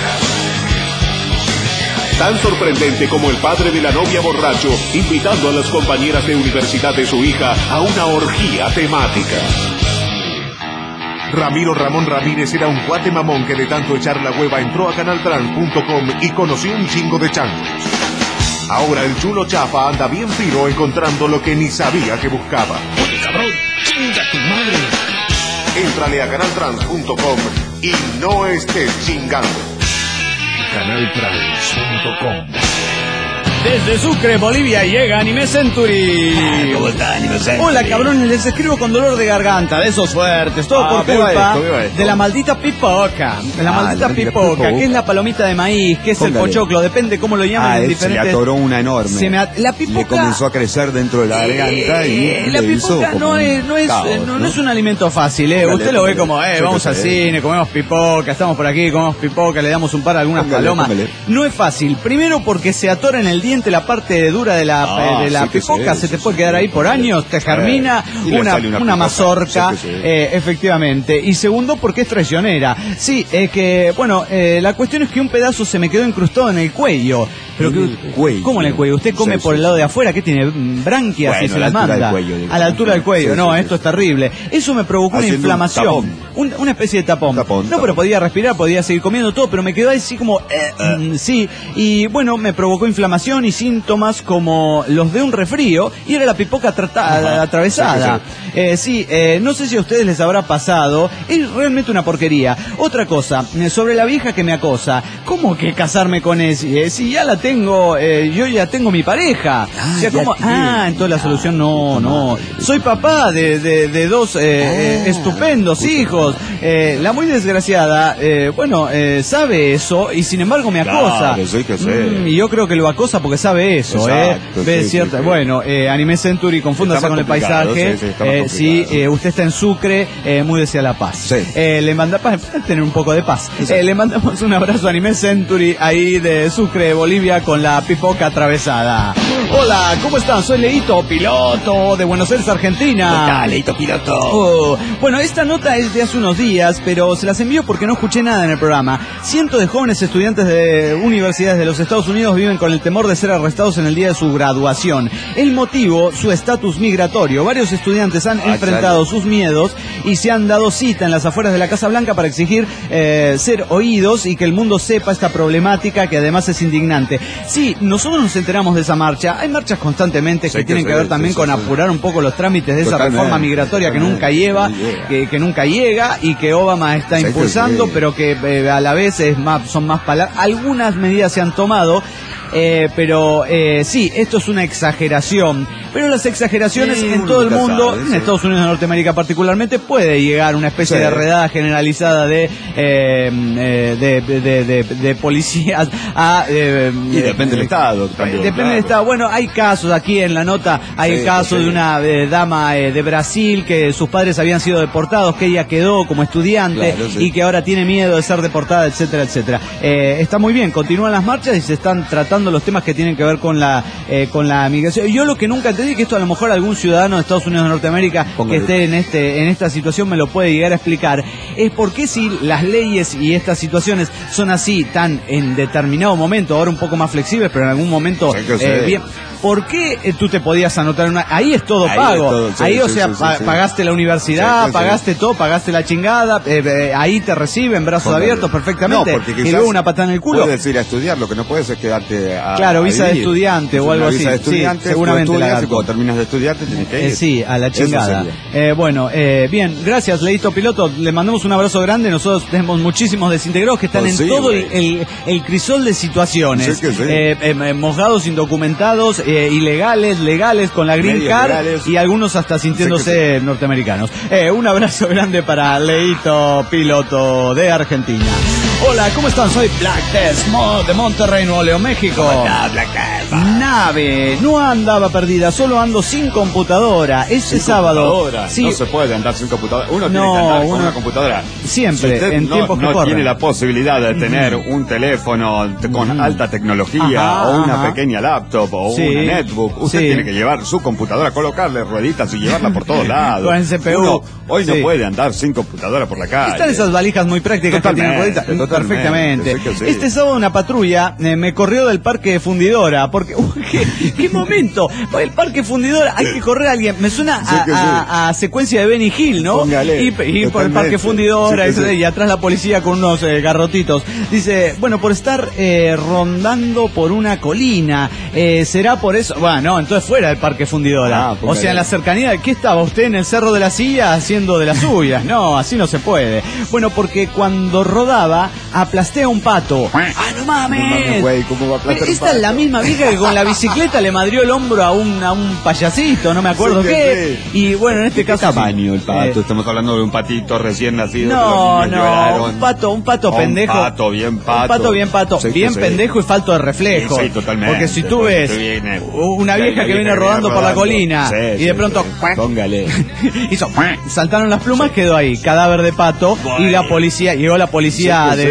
Tan sorprendente como el padre de la novia borracho invitando a las compañeras de universidad de su hija a una orgía temática. Ramiro Ramón Ramírez era un cuate mamón que de tanto echar la hueva entró a canal trans punto com y conoció un chingo de changos. Ahora el chulo chafa anda bien fino encontrando lo que ni sabía que buscaba. Oye, cabrón, chinga tu madre. Éntrale a canal trans punto com y no estés chingando. canal trans punto com. Desde Sucre, Bolivia, llega Anime Century. ¿Cómo está, Anime Century? Hola, cabrones, les escribo con dolor de garganta, de esos fuertes, todo Ah, por viva culpa esto, viva esto. de la maldita pipoca. De la Ah, maldita la pipoca, pipoca. que es la palomita de maíz, que es el Póngale. pochoclo, depende cómo lo llamen Ah, en él se le diferentes... atoró una enorme. Se me at- La pipoca... Le comenzó a crecer dentro de la garganta y Eh, la le hizo pipoca como no un es, no, es, caos, eh, no, ¿no? no es un alimento fácil, ¿eh? Póngale, Usted lo ve póngale. como, eh, Sí, vamos que al sí. cine, comemos pipoca, estamos por aquí, comemos pipoca, le damos un par a algunas Póngale, palomas. póngale. No es fácil. Primero porque se atora en el diente la parte dura de la, Ah, de la sí que pipoca, sí, se te sí, puede sí, quedar ahí sí, por sí. años, te germina Y le una, sale una una pipoca, mazorca, sí que sí. eh, efectivamente. Y segundo porque es traicionera. Sí, es que, bueno, eh, la cuestión es que un pedazo se me quedó incrustado en el cuello. Pero en que, el cuello. ¿Cómo en el cuello? ¿Usted come Sí, por sí, el lado sí. de afuera? ¿Qué tiene? ¿Branquias Bueno, y se a la las altura manda? del cuello, digamos. A la altura del cuello. Sí, No, sí, esto sí. es terrible. Eso me provocó una Haciendo un inflamación. tapón. Un- una especie de tapón. Tapón, no, tapón. pero podía respirar, podía seguir comiendo todo, pero me quedó así como... eh, mm, sí, y bueno, me provocó inflamación y síntomas como los de un resfrío, y era la pipoca trata- Ajá. atravesada. Sí, Eh, sí, eh, no sé si a ustedes les habrá pasado, es realmente una porquería. Otra cosa, eh, sobre la vieja que me acosa, ¿cómo que casarme con ese? Eh, si ya la tengo, eh, yo ya tengo mi pareja. Ah, o sea, ya ¿cómo? tiene. Ah, entonces la solución no, puta no. madre. Soy papá de, de, de dos eh, eh, Ah, estupendos puta hijos. Eh, la muy desgraciada, eh, bueno, eh, sabe eso y sin embargo me acosa. Claro, sí que sé. Mm, y yo creo que lo acosa porque sabe eso, Exacto, ¿eh? Ve sí, cierta- sí, sí. Bueno, eh, Anime Century, confúndase Está con más el complicado, paisaje. sí, sí, está más Eh, sí, complicado. eh, usted está en Sucre, eh, múdese a La Paz. Sí. Eh, le manda para tener un poco de paz. Sí. Eh, le mandamos un abrazo a Anime Century ahí de Sucre, Bolivia, con la pipoca atravesada. Hola, ¿cómo están? Soy Leito, piloto de Buenos Aires, Argentina. Dale, Leito Piloto. Oh, bueno, esta nota es de hace unos días, pero se las envío porque no escuché nada en el programa. Cientos de jóvenes estudiantes de universidades de los Estados Unidos viven con el temor de ser arrestados en el día de su graduación. El motivo, su estatus migratorio. Varios estudiantes han Ah, enfrentado claro. sus miedos y se han dado cita en las afueras de la Casa Blanca para exigir eh, ser oídos y que el mundo sepa esta problemática que además es indignante. Sí, nosotros nos enteramos de esa marcha. Hay marchas constantemente Sí, que que tienen sí, que ver sí, también sí, con sí. apurar un poco los trámites de esa Totalmente, reforma migratoria que totalmente, nunca lleva, no llega. que, que nunca llega y que Obama está Sí, que impulsando, sí. pero que eh, a la vez es más, son más palabras. Algunas medidas se han tomado. Eh, pero eh, sí, esto es una exageración. Pero las exageraciones Sí, en uno todo el nunca mundo, sabe, en sí. Estados Unidos y Norteamérica particularmente, puede llegar una especie Sí. de redada generalizada de, eh, eh, de, de, de, de policías a... eh, Y depende del Estado también, Depende claro. del Estado. Bueno, hay casos aquí en la nota, hay Sí, el caso sí. de una eh, dama eh, de Brasil que sus padres habían sido deportados, que ella quedó como estudiante Claro, sí. y que ahora tiene miedo de ser deportada, etcétera, etcétera. Eh, está muy bien, continúan las marchas y se están tratando los temas que tienen que ver con la eh, con la migración. Yo lo que nunca entendí, que esto a lo mejor algún ciudadano de Estados Unidos de Norteamérica Póngale. que esté en este en esta situación me lo puede llegar a explicar, es por qué si las leyes y estas situaciones son así, tan en determinado momento, ahora un poco más flexibles, pero en algún momento Sí, que sí. eh, bien. ¿Por qué eh, tú te podías anotar en una... Ahí es todo Ahí pago. es todo, sí, ahí, o sí, sea, sí, pa- sí, sí. pagaste la universidad, Sí, sí, sí. pagaste todo, pagaste la chingada, eh, eh, ahí te reciben, brazos Póngale. abiertos perfectamente. No, porque y quizás luego una patada en el culo. Puedes ir a estudiar, lo que no puedes es quedarte a Claro, a visa de vivir. estudiante o Es algo una así. Visa de Sí, estudiante, seguramente, tú estudias y lagarto. cuando terminas de estudiar te tienes que ir. Eh, sí, a la Eso chingada. sería. Eh, bueno, eh, bien, gracias, Leito Piloto. Le mandamos un abrazo grande. Nosotros tenemos muchísimos desintegrados que están Oh, en sí, todo el, güey. el, el crisol de situaciones. Sí que sí. Eh, eh, mojados, indocumentados, eh, ilegales, legales, con la Green Medios Card legales. y algunos hasta sintiéndose norteamericanos. Eh, un abrazo grande para Leito Piloto de Argentina. Hola, ¿cómo están? Soy Black Death Mo- de Monterrey, Nuevo León, México. Ah, Black Death. Nave, no andaba perdida, solo ando sin computadora. Ese Sin sábado, computadora. sí, No se puede andar sin computadora. Uno No, tiene que andar con uno- una computadora. siempre, Si usted en no, tiempos que no corren. tiene la posibilidad de tener un teléfono t- con alta tecnología Ajá, o una ajá. pequeña laptop o Sí, una netbook, usted sí. tiene que llevar su computadora, colocarle rueditas y llevarla por todos lados. Con el C P U. Uno hoy no Sí. puede andar sin computadora por la calle. Están esas valijas muy prácticas que tienen Totalmente, rueditas. totalmente, Perfectamente. sí que sí. Este sábado una patrulla eh, me corrió del parque Fundidora. Porque, uy, ¿qué, qué momento? El parque Fundidora, hay que correr a alguien. Me suena a, Sí que sí. a- a secuencia de Benny Hill, ¿no? Póngale, Y, y por el totalmente. parque Fundidora, Sí que y, sí. y atrás la policía con unos eh, garrotitos. Dice, bueno, por estar eh, rondando por una colina. Eh, ¿Será por eso? Bueno, no, entonces fuera del parque Fundidora. Ah, o póngale. sea, en la cercanía, ¿qué estaba usted en el Cerro de la Silla haciendo de las suyas? No, así no se puede. Bueno, porque cuando rodaba, aplasté a un pato. ¡Ah, no No mames! mames, güey, ¿cómo va a aplastar un Esta es la pato? misma vieja que con la bicicleta le madrió el hombro a un, a un payasito, no me acuerdo Sí, qué. sí. Y bueno, en este ¿Qué caso... sí. tamaño el pato? Eh, Estamos hablando de un patito recién nacido. que no, los niños no, lloraron. un pato, un pato Un pendejo. pato, bien pato. Un pato bien pato, Sí, que bien sí. pendejo y falto de reflejo. Sí, sí, totalmente. Porque si tú Porque ves tú viene- una la- vieja la que viene rodando por la colina Sí, y sí, de pronto sí. Póngale. hizo saltaron las plumas, quedó ahí, cadáver de pato y la policía, llegó la policía Sí, que de,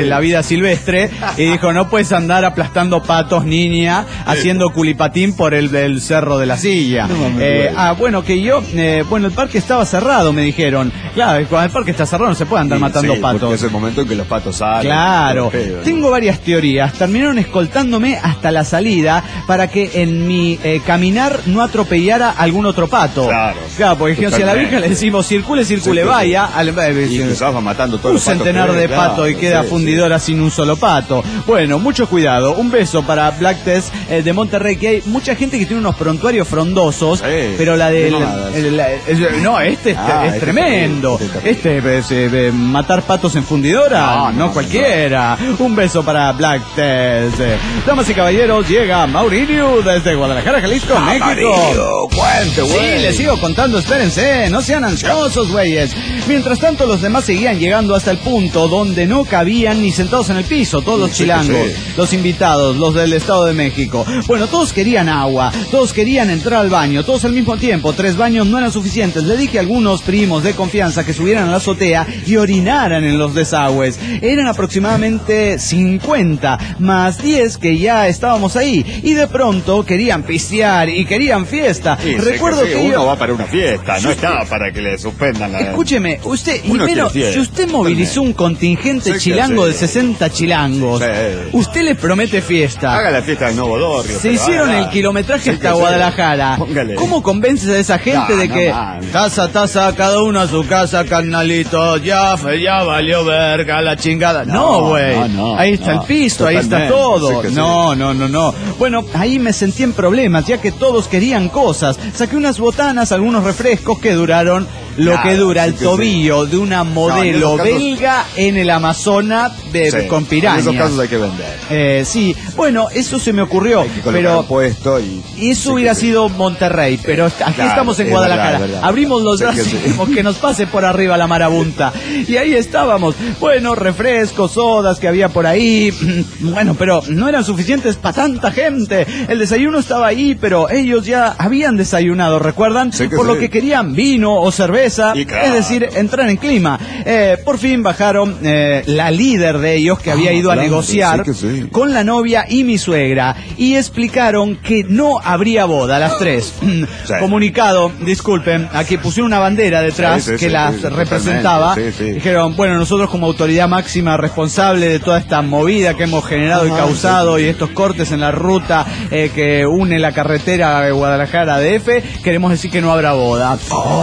de la vida silvestre y dijo, no puedes andar aplastando patos, niña, haciendo culipatín por el, el cerro de la silla. No, eh, ah, bueno, que yo, eh, bueno, el parque estaba cerrado, me dijeron. Claro, cuando el parque está cerrado no se puede andar sí, matando sí, patos. Porque es el momento en que los patos salen. Claro. Pedo, ¿no? Tengo varias teorías. Terminaron escoltándome hasta la salida para que en mi eh, caminar no atropellara algún otro pato. Claro. Claro, porque dijeron, si a la vieja le decimos circule, circule, sí, vaya. Al, eh, y quizás va matando todos un los patos. Un centenar de claro, patos y queda sí, fundidora sí. sin un solo pato. Bueno, mucho cuidado. Un beso para Black Test eh, de Monterrey, que hay mucha gente que tiene unos prontuarios frondosos, sí, pero la del... El, el, el, no, este ah, es este tremendo. Este, este es, eh, matar patos en fundidora, no, no, no cualquiera. No. Un beso para Black Test. Damas y caballeros, llega Mauricio desde Guadalajara, Jalisco, ah, México. Mauricio, cuente, güey. Sí, les sigo contando, espérense, no sean ansiosos, güeyes. Mientras tanto, los demás seguían llegando hasta el punto donde no cabían ni sentados en el piso, todos los chilangos, sí, sí. los invitados, los del Estado de México. Bueno, todos querían agua, todos querían entrar al baño, todos al mismo tiempo. Tres baños no eran suficientes. Le dije a algunos primos de confianza que subieran a la azotea y orinaran en los desagües. Eran aproximadamente cincuenta, más diez que ya estábamos ahí. Y de pronto querían pistear y querían fiesta. Sí, Recuerdo sí, que, sí, que uno yo... va para una fiesta, no está para que le suspendan la... Escúcheme, usted, primero, si usted movilizó un contingente sí, chilango sí. de sesenta chilangos, sí. usted le promete fiesta. Haga la fiesta del Nuevo Dorrio. Se hicieron haga. el kilometraje sí, hasta Guadalajara. Póngale. ¿Cómo convences a esa gente no, de que no, taza, taza, cada uno a su casa, carnalito, ya, ya valió verga la chingada? No, güey. No, no, ahí está no, el piso, ahí está todo. Sí no, sí. no, no, no. Bueno, ahí me sentí en problemas, ya que todos querían cosas. Saqué unas botanas, algunos refrescos que duraron lo claro, que dura el sí tobillo sí. de una modelo no, en belga casos... en el Amazonas de, sí, con pirañas. En esos casos hay que vender. Eh, sí, bueno, eso se me ocurrió, pero puesto y eso sí hubiera sido Monterrey, sí. pero aquí claro, estamos en Guadalajara. Verdad, verdad. Abrimos los brazos sí, que, sí. que nos pase por arriba la marabunta. Y ahí estábamos. Bueno, refrescos, sodas que había por ahí. Bueno, pero no eran suficientes para tanta gente. El desayuno estaba ahí, pero ellos ya habían desayunado, ¿recuerdan? Sí por sí. lo que querían vino o cerveza. Claro. Es decir, entrar en clima. Eh, por fin bajaron eh, la líder de ellos que había ido ah, a claro, negociar sí sí. con la novia y mi suegra y explicaron que no habría boda a las tres. Sí. Comunicado, disculpen, aquí pusieron una bandera detrás sí, sí, que sí, las sí, representaba. Sí, sí. Dijeron, bueno, nosotros como autoridad máxima responsable de toda esta movida que hemos generado ah, y causado sí, sí. y estos cortes en la ruta eh, que une la carretera de Guadalajara a D F, queremos decir que no habrá boda.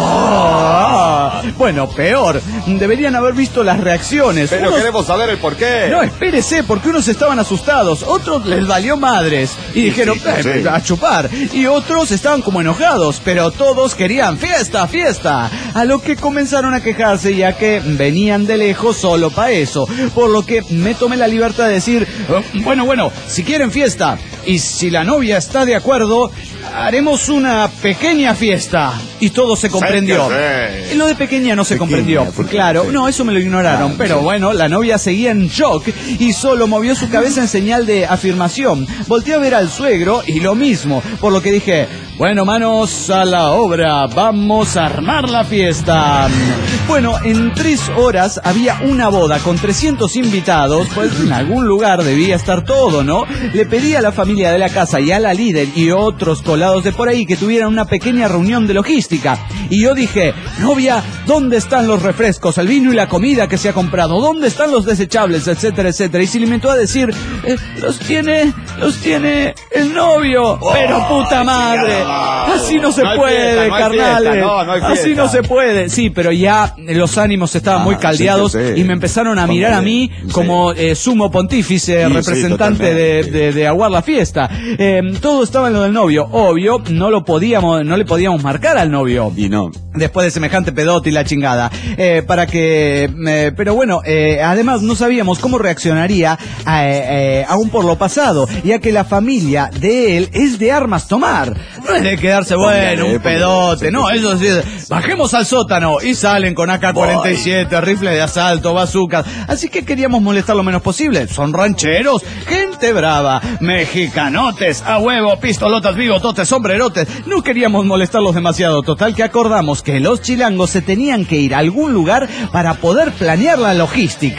Oh. Ah, bueno, peor. Deberían haber visto las reacciones. Pero unos... queremos saber el porqué. No, espérese, porque unos estaban asustados, otros les valió madres y dijeron, sí, sí, eh, sí. a chupar. Y otros estaban como enojados, pero todos querían fiesta, fiesta. A lo que comenzaron a quejarse, ya que venían de lejos solo para eso. Por lo que me tomé la libertad de decir, oh, bueno, bueno, si quieren fiesta y si la novia está de acuerdo, haremos una pequeña fiesta. Y todo se comprendió. Sí, lo de pequeña no se pequeña, comprendió. Claro, sí. no, eso me lo ignoraron. Ah, pero sí. bueno, la novia seguía en shock y solo movió su cabeza en señal de afirmación. Volteé a ver al suegro y lo mismo. Por lo que dije, bueno, manos a la obra, vamos a armar la fiesta. Bueno, en tres horas había una boda con trescientos invitados. Pues en algún lugar debía estar todo, ¿no? Le pedí a la familia de la casa y a la líder y otros colados de por ahí que tuvieran una pequeña reunión de logística. Y yo dije, novia, ¿dónde están los refrescos, el vino y la comida que se ha comprado? ¿Dónde están los desechables, etcétera, etcétera? Y se limitó a decir, eh, los tiene, los tiene el novio. Oh, pero puta madre, así no se no puede, fiesta, no carnales. No, no así no se puede. Sí, pero ya los ánimos estaban ah, muy caldeados sí, sí. y me empezaron a mirar a mí como eh, sumo pontífice, sí, representante sí, de, de, de aguar la fiesta. Eh, todo estaba en lo del novio. Obvio, no lo podíamos, no le podíamos marcar al novio. Y no. Después de semejante pedote y la chingada. Eh, para que... Eh, pero bueno, eh, además no sabíamos cómo reaccionaría a, eh, aún por lo pasado, ya que la familia de él es de armas tomar. No es de quedarse, bueno, un pedote. No, eso sí, bajemos al sótano y salen con A K cuarenta y siete, rifles de asalto, bazucas. Así que queríamos molestar lo menos posible. Son rancheros, gente brava, mexicanotes, a huevo, pistolotas, bigototes, sombrerotes. No queríamos molestarlos demasiado. Total que acordamos que los chilangos se tenían que ir a algún lugar para poder planear la logística.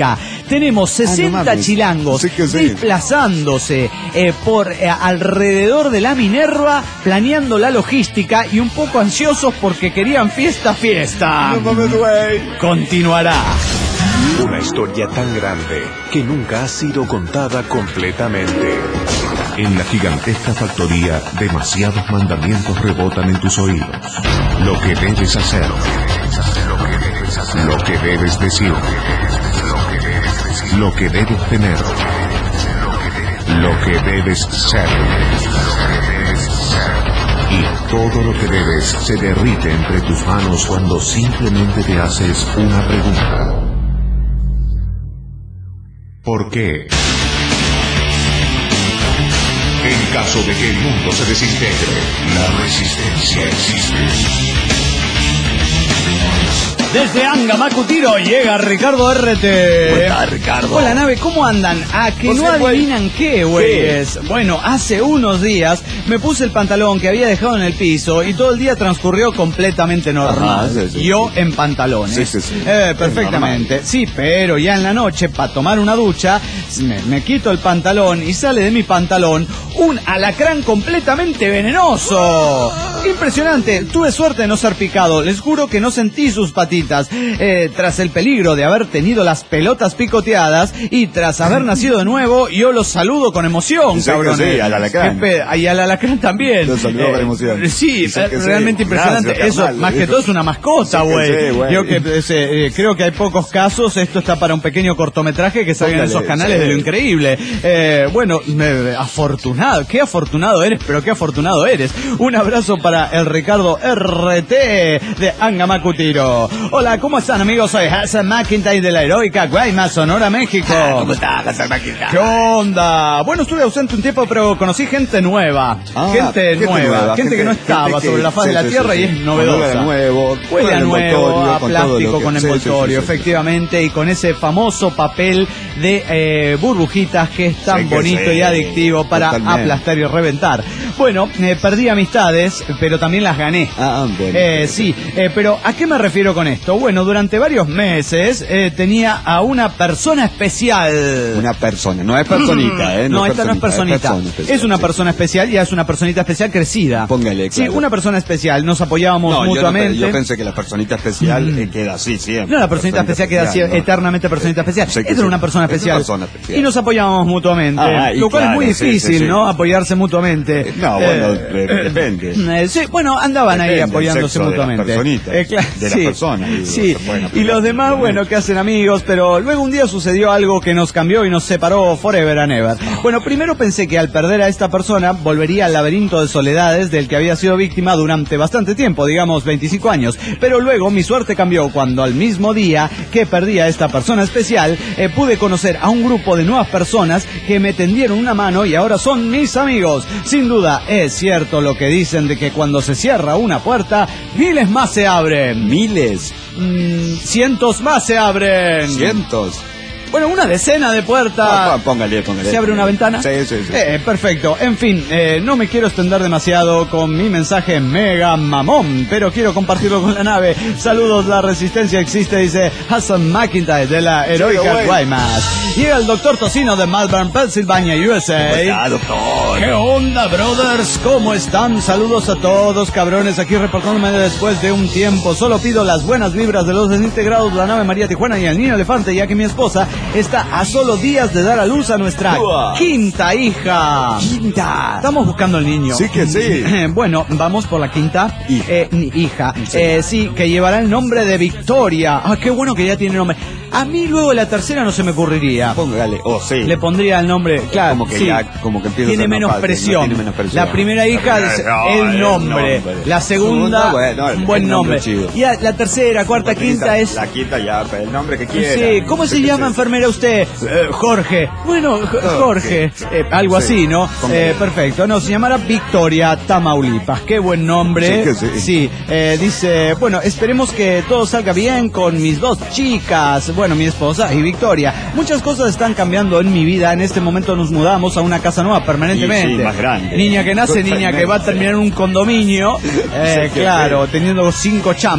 tenemos sesenta Ah, no mames. chilangos Sí que sí. desplazándose eh, por eh, alrededor de la Minerva, planeando la logística y un poco ansiosos porque querían fiesta, fiesta. No mames, güey. Continuará. Una historia tan grande que nunca ha sido contada completamente. En la gigantesca factoría, demasiados mandamientos rebotan en tus oídos. Lo que debes hacer, lo que debes decir, lo que debes tener, lo que debes ser. Y todo lo que debes se derrite entre tus manos cuando simplemente te haces una pregunta. ¿Por qué? En caso de que el mundo se desintegre, la resistencia existe. Desde Angamacutiro llega Ricardo R T. Hola, Ricardo. Hola, nave, ¿cómo andan? ¿A que Pues no sí, güey. adivinan qué, güeyes? Bueno, hace unos días me puse el pantalón que había dejado en el piso y todo el día transcurrió completamente normal. Ajá, sí, sí, Yo sí. en pantalones. Sí, sí, sí. Eh, Es perfectamente. Sí, pero ya en la noche, para tomar una ducha, me, me quito el pantalón y sale de mi pantalón un alacrán completamente venenoso. Impresionante. Tuve suerte de no ser picado. Les juro que no sentí sus patitas. Eh, tras el peligro de haber tenido las pelotas picoteadas y tras haber nacido de nuevo, yo los saludo con emoción, Sí, que cabrones. sí, al alacrán. Qué pe- Y al alacrán también. Los saludo con emoción. Sí, Sí, que eh, sí. realmente impresionante. Gracias, Eso, carnal. más que todo, es una mascota, Sí, que güey. sí, güey. Yo que eh, se- eh, creo que hay pocos casos. Esto está para un pequeño cortometraje que salga en Póngale, esos canales sí. de lo increíble. Eh, bueno, me- afortunado. Qué afortunado eres, pero qué afortunado eres. Un abrazo para el Ricardo R T de Angamacutiro. Hola, ¿cómo están, amigos? Soy Hassan McIntyre de la heroica Guaymas, Sonora, México. ¿Cómo estás, Hassan McIntyre? ¿Qué onda? Bueno, estuve ausente un tiempo, pero conocí gente nueva. Ah, gente, gente nueva, nueva, gente, que gente- no estaba gente que- sobre la faz sí, de la sí, tierra sí, y sí. es novedosa. Huele a nuevo, Huele a con nuevo, envoltorio, a con todo lo plástico que- con sí, sí, envoltorio, sí, sí, sí. efectivamente, y con ese famoso papel de eh, burbujitas que es tan Sí que bonito sí, y adictivo para totalmente. aplastar y reventar. Bueno, eh, perdí amistades, pero también las gané. Ah, bueno. Eh, sí, eh, pero ¿a qué me refiero con esto? Bueno, durante varios meses eh, tenía a una persona especial. Una persona, no es personita, ¿eh? No, esta no es personita. persona especial, Es una sí. persona especial y es una personita especial crecida. Póngale, Sí, claro. una persona especial. Nos apoyábamos No, yo, no, mutuamente. yo pensé que la personita especial eh, queda así siempre. No, la personita especial queda así, ¿no? eternamente personita especial. Sí que Esta era sí. una persona Es una especial. persona especial. Y nos apoyábamos mutuamente. Ah, y lo cual claro, es muy sí, difícil, sí, sí. ¿no? Apoyarse mutuamente. No, bueno, eh, depende. eh, sí, bueno, andaban ahí Depende del apoyándose sexo de las mutuamente. personitas, claro, de las sí, personas, digo, sí. se pueden Y apoyar los demás, mutuamente. bueno, que hacen amigos, pero luego un día sucedió algo que nos cambió y nos separó forever and ever. Bueno, primero pensé que al perder a esta persona volvería al laberinto de soledades del que había sido víctima durante bastante tiempo, digamos veinticinco años. Pero luego mi suerte cambió cuando al mismo día que perdí a esta persona especial, eh, pude conocer a un grupo de nuevas personas que me tendieron una mano y ahora son mis amigos. Sin duda, es cierto lo que dicen de que cuando se cierra una puerta, miles más se abren. Miles, Mm, cientos más se abren. cientos. Bueno, una decena de puertas. Ah, póngale, póngale. ¿Se abre una ventana? Sí, sí, sí. Eh, perfecto. En fin, eh, no me quiero extender demasiado con mi mensaje mega mamón, pero quiero compartirlo con la nave. Saludos, la resistencia existe, dice Hassan McIntyre de la heroica güey. Guaymas. Llega el doctor Tocino de Malvern, Pennsylvania, U S A. ¿Cómo está, doctor? ¿Qué onda, brothers? ¿Cómo están? Saludos a todos, cabrones. Aquí reportándome después de un tiempo. Solo pido las buenas vibras de los desintegrados de la nave María Tijuana y el niño elefante, ya que mi esposa está a solo días de dar a luz a nuestra Uah. quinta hija. Quinta. Estamos buscando al niño. Sí que sí. Bueno, vamos por la quinta Hija. Eh, ni- hija. Sí. Eh, sí, que llevará el nombre de Victoria. Ah, qué bueno que ya tiene nombre. A mí luego la tercera no se me ocurriría. Póngale, oh sí. Le pondría el nombre, claro. Como que sí. ya- como que empieza a tiene ser más menos fácil, ¿no? presión. Tiene menos presión. La primera hija La es primera, no, el el nombre. nombre. La segunda, Segunda, bueno, el- buen el nombre. nombre chido. Y a- la tercera, cuarta, quinta es. La quinta ya, pero el nombre que quiera. Sí, ¿cómo se Sí, llama, sí. enfermera, usted? Eh, Jorge. Bueno, J- Jorge. Eh, algo Sí, así, ¿no? póngale. Eh, perfecto. No, se llamará Victoria, Tamaulipas. Qué buen nombre. Sí, que sí. Sí, eh, dice, bueno, esperemos que todo salga bien con mis dos chicas. Bueno, mi esposa y Victoria. Muchas cosas están cambiando en mi vida. En este momento nos mudamos a una casa nueva permanentemente. Y sí, más grande. Niña que nace, niña que va a terminar en un condominio. Eh, Sí, que claro, teniendo cinco chambas.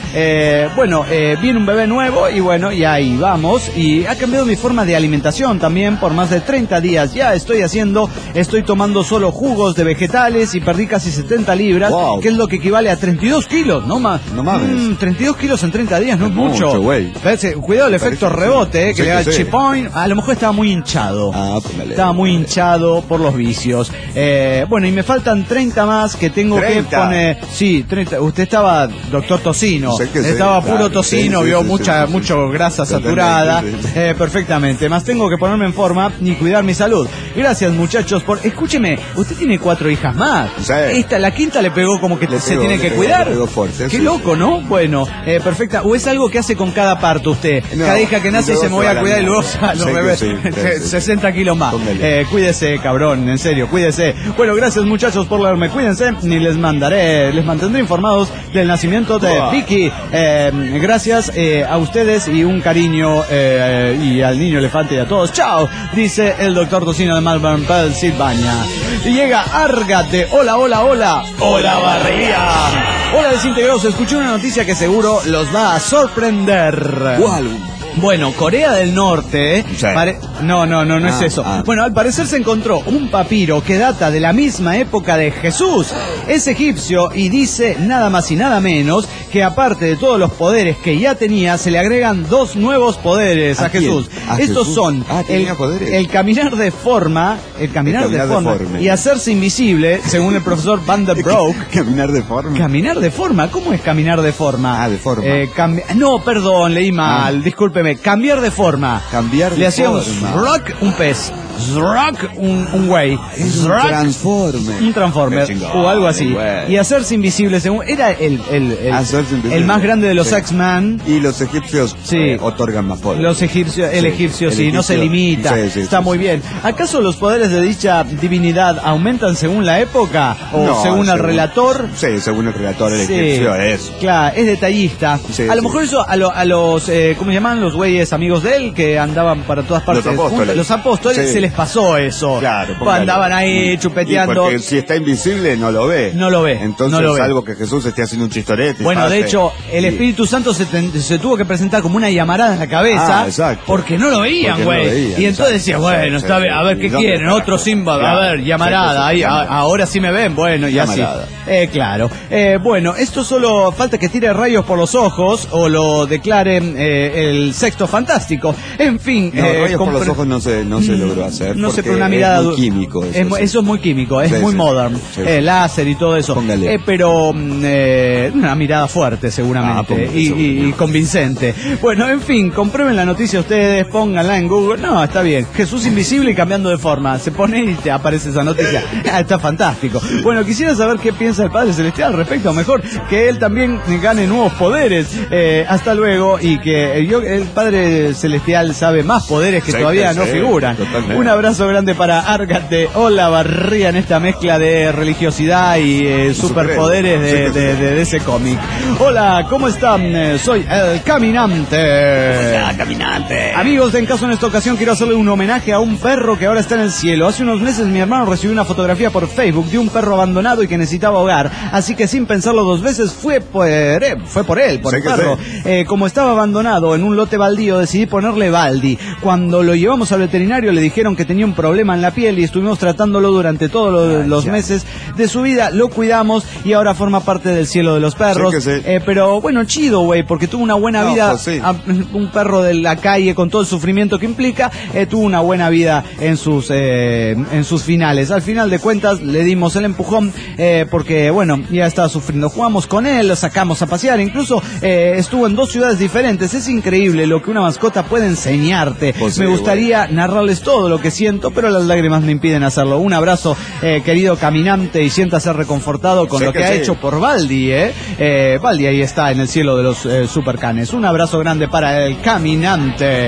Eh, bueno, eh, viene un bebé nuevo y bueno, y ahí vamos. Y ha cambiado mi forma de alimentación también por más de treinta días. Ya estoy haciendo, estoy tomando solo jugos de vegetales y perdí casi setenta libras, wow. que es lo que equivale a treinta y dos kilos, ¿no más? No mames. Mm, treinta y dos kilos en treinta días, no es mucho. mucho güey. Cuidado el efecto rebote, eh, que sí, le da el sí. chipoin. A lo mejor estaba muy hinchado. Ah, póngale. Estaba muy hinchado por los vicios. Eh, bueno, y me faltan treinta más que tengo treinta. que poner. Sí, treinta. Usted estaba doctor tocino. Sé que sí, estaba puro claro, tocino, sí, sí, vio sí, mucha, sí, sí, mucho sí. grasa Totalmente, saturada. sí, sí. Eh, perfectamente. Más tengo que ponerme en forma y cuidar mi salud. Gracias, muchachos, por. Escúcheme, usted tiene cuatro hijas más. Sí. Esta, la quinta le pegó como que Le se pegó, tiene le que pegó, cuidar. le pegó fuerte, Qué sí, loco, sí. ¿no? Bueno, eh, perfecta. ¿O es algo que hace con cada parto usted? No, Cada hija que nace y luego dice me voy se a va cuidar y luego alargando. los Sé que bebés sí, sí, sí. sesenta kilos más. Póngale. Eh, cuídese, cabrón, en serio, cuídese. Bueno, gracias muchachos por leerme, cuídense y les mandaré, les mantendré informados del nacimiento de Wow. Vicky. Eh, gracias eh, a ustedes y un cariño eh, y al niño elefante y a todos. Chao, dice el doctor Tocino de Malvern, Pensilvania. Y llega Árgate. Hola, hola, hola. Hola, Barría. Hola, desintegrados. Escuché una noticia que seguro los va a sorprender. ¿Cuál? Bueno, Corea del Norte, Sí. pare- no, no, no, no Ah, es eso. ah. Bueno, al parecer se encontró un papiro que data de la misma época de Jesús. Es egipcio y dice nada más y nada menos que aparte de todos los poderes que ya tenía, se le agregan dos nuevos poderes a, ¿A quién? Jesús. ¿A Estos Jesús? son Ah, el, tenía poderes. el caminar de forma, el caminar, El caminar de forma deforme. y hacerse invisible, según el profesor Van der Broek. Caminar de forma. Caminar de forma, ¿cómo es caminar de forma? Ah, de forma. Eh, cambi- no, perdón, leí mal, Ah. discúlpeme. Cambiar de forma. Cambiar de Le hacía un forma. zrock, un pez. Zrock, un, un güey. Es un Zrock, transforme. un transformer Qué chingón, o algo así. güey. Y hacerse invisible, según era el, el, el, Hacerse invisible. el más grande de los Sí. X-Men. Y los egipcios Sí. eh, otorgan más poder. Los egipcios, el Sí, egipcio, el sí, no se egipcio. limita. Sí, sí, Está sí, muy sí. bien. ¿Acaso los poderes de dicha divinidad aumentan según la época? ¿O No, según el relator? Sí, según el relator, el Sí, egipcio es. claro, es detallista. Sí, a lo sí. mejor eso a, lo- a los, eh, ¿cómo se llaman? Los güeyes amigos de él que andaban para todas partes. Los apóstoles. juntos. Los apóstoles Sí. se les pasó eso. Claro, Pues póngale. andaban ahí Y chupeteando. porque si está invisible, no lo ve. No lo ve, Entonces, no lo ve. salvo que Jesús esté haciendo un chistorete. y Bueno, de pase, hecho, el y- Espíritu Santo se, ten- se tuvo que presentar como una llamarada en la cabeza. Ah, exacto. Porque no lo veían, Porque no güey. lo veían, y entonces exacto. decía, bueno, Sí, está sí, bien, a sí. ver qué ¿Y dónde quieren, está la otro cosa? Simba, a Claro. ver, llamarada, Sí, sí, ahí, sí, a- llamarada. ahora sí me ven, bueno, ya sí. Llamarada. Eh, claro. Eh, bueno, esto solo falta que tire rayos por los ojos o lo declaren eh, el sexto fantástico. En fin, No, eh, rayos por los compre- ojos no se, no se logró hacer. No sé, porque pero una mirada es muy du- químico. Eso, es mu- sí. eso es muy químico, es Sí, muy sí. modern. Sí, Eh, sí. láser y todo eso. Póngale. Eh, pero mm, eh, una mirada fuerte Ah, seguramente póngale, y, seguro. y- y convincente. Bueno, en fin, comprueben la noticia ustedes, pónganla en Google. No, está bien. Jesús invisible y cambiando de forma. Se pone y te aparece esa noticia. Ah, está fantástico. Bueno, quisiera saber qué piensa el Padre Celestial al respecto. Mejor que él también gane nuevos poderes. Eh, hasta luego y que yo, el Padre Celestial sabe más poderes que Sí, todavía que no sí, figuran. totalmente. Un abrazo grande para Árgate. Hola, Barría, en esta mezcla de religiosidad y eh, superpoderes de, Sí, sí, sí. de- de- de ese cómic. Hola, ¿cómo están? Eh, Soy el Caminante. Ya, caminante. Amigos, en caso en esta ocasión quiero hacerle un homenaje a un perro que ahora está en el cielo. Hace unos meses mi hermano recibió una fotografía por Facebook de un perro abandonado y que necesitaba hogar. Así que sin pensarlo dos veces fue por él, fue por él, por Sí el que perro. Eh, como estaba abandonado en un lote baldío, decidí ponerle Baldi. Cuando lo llevamos al veterinario le dijeron que tenía un problema en la piel y estuvimos tratándolo durante todos los, Ay, los ya. meses de su vida. Lo cuidamos y ahora forma parte del cielo de los perros. Sí que sí. Eh, pero bueno, chido, güey, porque tuvo una buena No, vida. pues sí. A- un perro de la calle con todo el sufrimiento que implica, eh, tuvo una buena vida en sus eh, en sus finales. Al final de cuentas le dimos el empujón eh, porque bueno, ya estaba sufriendo. Jugamos con él, lo sacamos a pasear, incluso eh, estuvo en dos ciudades diferentes. Es increíble lo que una mascota puede enseñarte. Pues sí, me gustaría narrarles todo lo que siento, pero las lágrimas me impiden hacerlo. Un abrazo, eh, querido caminante, y siéntase reconfortado con Sé lo que, que ha sí. hecho por Baldi, ¿eh? Eh, Baldi ahí está en el cielo de los eh, supercanes. Un abrazo grande para el caminante.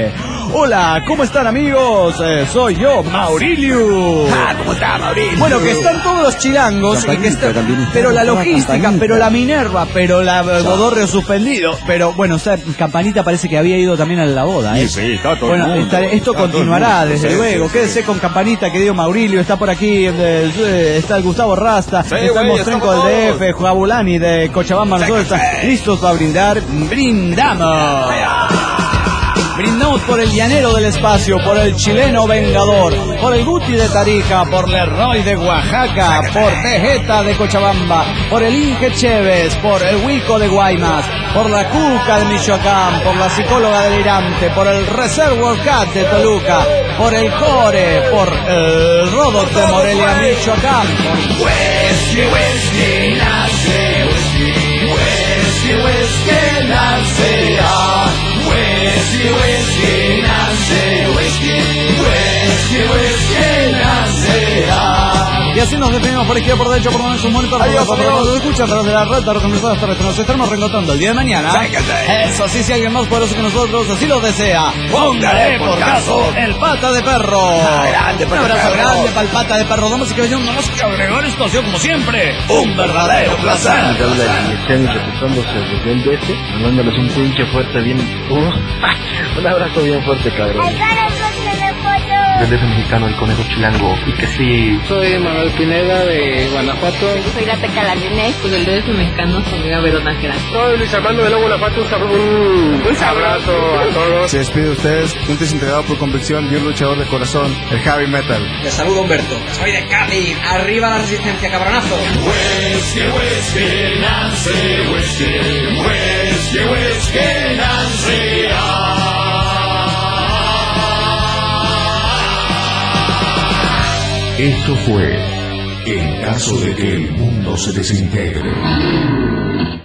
Hola, ¿cómo están, amigos? Eh, soy yo, Maurilio. Ah, ¿cómo está, Maurilio? Bueno, que están todos los chilangos, y que está, pero la logística, pero la Minerva, pero la Godorrio suspendido, pero bueno, o sea, Campanita parece que había ido también a la boda, ¿eh? Sí, sí, está todo bueno, el mundo. está, esto Está continuará, todo el mundo, desde sí, luego. sí, Quédese sí. con Campanita, querido Maurilio, está por aquí, eh, está el Gustavo Rasta, Sí, está el güey, Mostrenco del estamos D todos. F, Jabulani de Cochabamba, nosotros estamos listos para brindar. ¡Brindamos! Brindamos por el llanero del espacio, por el chileno vengador, por el Guti de Tarija, por Leroy de Oaxaca, por Vegeta de Cochabamba, por el Inge Chévez, por el Huico de Guaymas, por la Cuca de Michoacán, por la psicóloga delirante, por el Reservoir Cat de Toluca, por el Core, por el Rodot de Morelia, Michoacán. Whisky, whisky, nace, whisky, whisky, whisky, nace, ah. Whisky, whisky, nace, whisky, whisky, whisky, nace, ah. Y así nos definimos por izquierda, por derecho, por donde su monitor, por por donde nos escucha, a través de la red, de organizadas terrestres. Nos estaremos reencontrando el día de mañana. Eso sí, si alguien más poderoso que nosotros así lo desea, póngale por caso el Pata de Perro. grande, Un Pata de abrazo Perro. grande para el Pata de Perro. Damas y caballeros, vamos a agregar esta situación como siempre. Un verdadero placer. Habla de Lecciones reportándose desde el D F, mandándoles un pinche fuerte bien. Uh, un abrazo bien fuerte, cabrón. Del D F mexicano, el conejo chilango. Y que sí. Soy Manuel Pineda de Guanajuato. Soy la Teca Lalinés, pues del D F mexicano, soy amiga Verona Nájera. Soy Luis Armando de la Guanajuato. Un, un abrazo a todos. Se despide de ustedes, un desintegrado por convicción y un luchador de corazón, el Heavy Metal. Te saludo, Humberto. Soy de Cádiz. Arriba la resistencia, cabronazo. Whisky, whisky, nace, whisky, whisky, whisky, nace, ah. Esto fue En caso de que el mundo se desintegre.